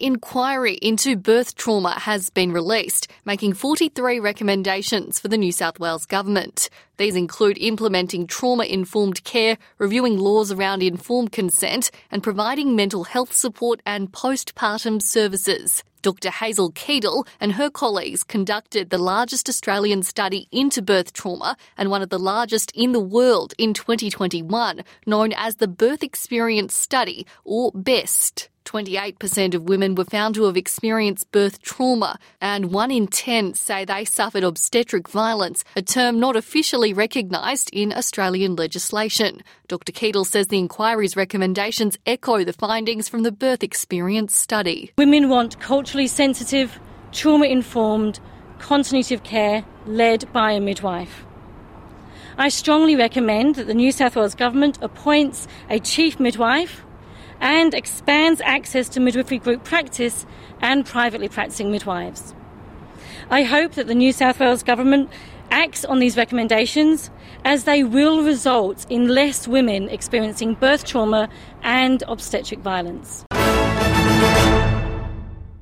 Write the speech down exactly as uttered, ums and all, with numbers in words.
inquiry into birth trauma has been released, making forty-three recommendations for the New South Wales Government. These include implementing trauma-informed care, reviewing laws around informed consent, and providing mental health support and postpartum services. Doctor Hazel Keedle and her colleagues conducted the largest Australian study into birth trauma and one of the largest in the world in twenty twenty-one, known as the Birth Experience Study, or BEST. twenty-eight percent of women were found to have experienced birth trauma, and one in ten say they suffered obstetric violence, a term not officially recognised in Australian legislation. Doctor Keedle says the inquiry's recommendations echo the findings from the Birth Experience Study. Women want culturally sensitive, trauma-informed, continuity of care led by a midwife. I strongly recommend that the New South Wales Government appoints a chief midwife and expands access to midwifery group practice and privately practicing midwives. I hope that the New South Wales Government acts on these recommendations, as they will result in less women experiencing birth trauma and obstetric violence.